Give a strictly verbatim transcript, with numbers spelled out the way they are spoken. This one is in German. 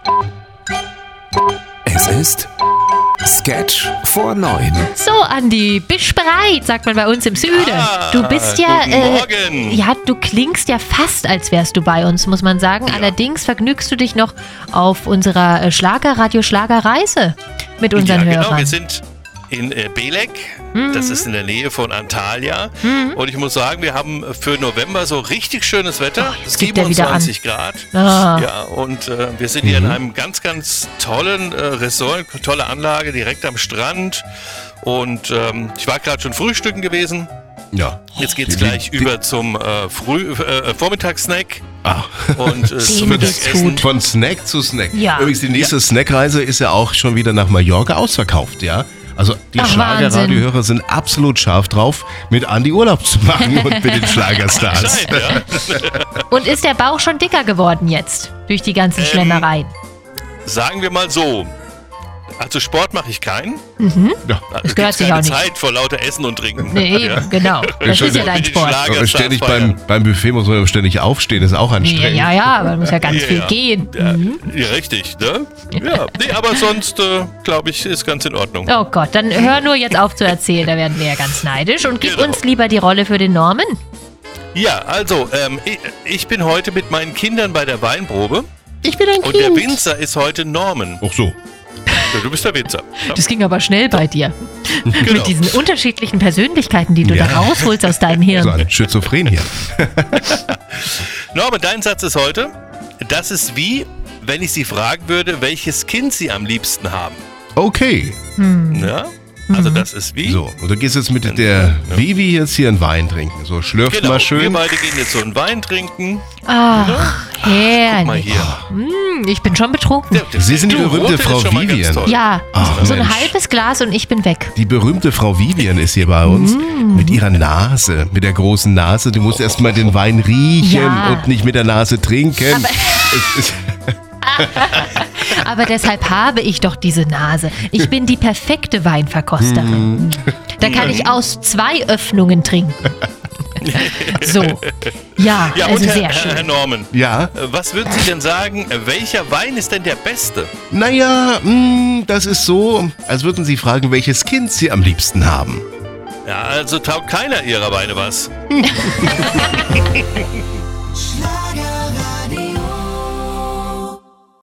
Es ist Sketch vor neun. So, Andi, bist bereit, sagt man bei uns im Süden. Ah, du bist ja, guten äh, Morgen. ja, du klingst ja fast, als wärst du bei uns, muss man sagen. Ja. Allerdings vergnügst du dich noch auf unserer äh, Schlager-Radio-Schlager-Reise mit unseren ja, genau, Hörern. wir sind in äh, Belek, Mhm. das ist in der Nähe von Antalya. Mhm. Und ich muss sagen, wir haben für November so richtig schönes Wetter, Oh, jetzt gibt er wieder an. siebenundzwanzig Grad. Ah. Ja, und äh, wir sind hier in einem ganz, ganz tollen äh, Resort, tolle Anlage direkt am Strand. Und ähm, ich war gerade schon frühstücken gewesen. Ja. Jetzt geht's Die- gleich die- über zum äh, Früh, äh, Vormittagssnack Ah. und äh, zum Denen geht's Mittagessen. gut. Von Snack zu Snack. Ja. Übrigens, die nächste Snackreise ist ja auch schon wieder nach Mallorca ausverkauft, ja? Also die Ach, Schlagerradiohörer sind absolut scharf drauf, mit Andi Urlaub zu machen und mit den Schlagerstars. Scheint, ja. Und ist der Bauch schon dicker geworden jetzt, durch die ganzen Ähm, Schlemmereien? Sagen wir mal so. Also Sport mache ich keinen. Ja. Das gehört sich keine auch nicht. Zeit vor lauter Essen und Trinken. Nee, Ja. genau. Das schon ist ja der- dein die Sport. Schlager- Aber ständig feiern. beim, beim Buffet muss man ständig aufstehen, ist auch Ja, anstrengend. ja, ja, aber muss ja ganz Ja, viel ja. gehen. Ja, Mhm. ja, richtig, ne? Ja, nee, aber sonst, äh, glaube ich, ist ganz in Ordnung. Oh Gott, dann hör nur jetzt auf zu erzählen, da werden wir ja ganz neidisch. Und gib Genau. uns lieber die Rolle für den Norman. Ja, also, ähm, ich, ich bin heute mit meinen Kindern bei der Weinprobe Ich bin ein und der Winzer ist heute Norman. Ach so. Ja, du bist der Winzer. Ja, Das ging aber schnell bei dir. genau. Mit diesen unterschiedlichen Persönlichkeiten, die du Ja. da rausholst aus deinem So Hirn. ein Schizophren hier. Norman, dein Satz ist heute, das ist wie, wenn ich Sie fragen würde, welches Kind Sie am liebsten haben. Okay. Ja? Also das ist wie... So, und du gehst jetzt mit der Vivi jetzt hier einen Wein trinken. So, schlürft Genau, mal wir schön. beide gehen jetzt so einen Wein trinken. Ach, Guck mal herrlich. hier. Hm, ich bin schon betrunken. Der- Sie sind die du, berühmte Rote Frau ist schon mal ganz Vivian. toll. Ja, Ach, so ein Mensch. halbes Glas und ich bin weg. Die berühmte Frau Vivian ist hier bei uns mit ihrer Nase, mit der großen Nase. Du musst erst mal den Wein riechen Ja. und nicht mit der Nase trinken. Aber- Es ist, Aber deshalb habe ich doch diese Nase. Ich bin die perfekte Weinverkosterin. Da kann ich aus zwei Öffnungen trinken. So, ja, Ja, also und Herr, sehr Herr, Herr schön. Norman, ja, äh, was würden Sie denn sagen, äh, welcher Wein ist denn der beste? naja, mh, das ist so, als würden Sie fragen, welches Kind Sie am liebsten haben. Ja, also taugt keiner Ihrer Weine was. Schlager